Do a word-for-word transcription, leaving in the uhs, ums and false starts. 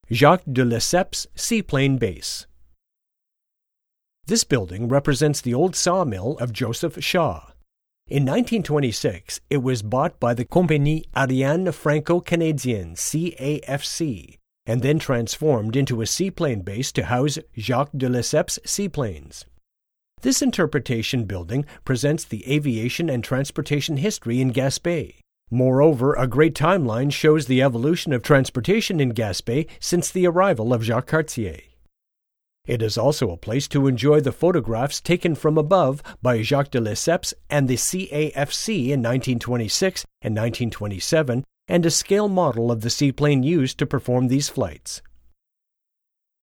Jacques de Lesseps Seaplane Base. This building represents the old sawmill of Joseph Shaw. In nineteen twenty-six, it was bought by the Compagnie Aérienne Franco-Canadienne, C A F C, and then transformed into a seaplane base to house Jacques de Lesseps seaplanes. This interpretation building presents the aviation and transportation history in Gaspé. Moreover, a great timeline shows the evolution of transportation in Gaspé since the arrival of Jacques Cartier. It is also a place to enjoy the photographs taken from above by Jacques de Lesseps and the C A F C in nineteen twenty-six and nineteen twenty-seven, and a scale model of the seaplane used to perform these flights.